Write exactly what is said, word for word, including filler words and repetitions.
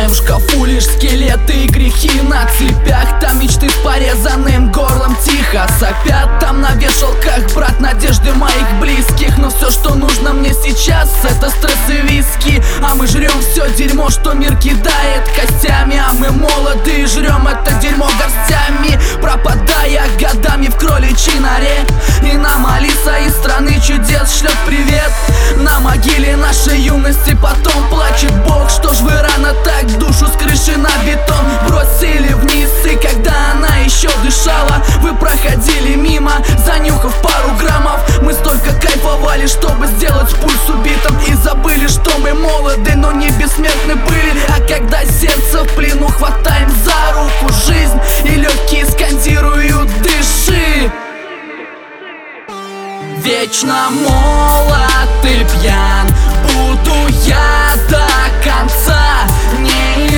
моем шкафу лишь скелеты и грехи на цепях. Там мечты с порезанным горлом тихо сопят. Там на вешалках, брат, надежды моих близких. Но все, что нужно мне сейчас, это стресс и виски. А мы жрем все дерьмо, что мир кидает костями. А мы молоды и жрем это дерьмо горстями, пропадая годами в кроличьей норе. И нам Алиса из страны чудес шлет привет. На могиле нашей юности потом плачет Бог. Что ж вы рано так душу с крыши на бетон бросили вниз? И когда она еще дышала, вы проходили мимо, занюхав пару граммов. Мы столько кайфовали, чтобы сделать пульс убитым, и забыли, что мы молоды, но не бессмертны были. А когда сердце в плену, хватаем за руку жизнь, и легкие скандируют «дыши». Вечно молод и пьян буду я до конца, не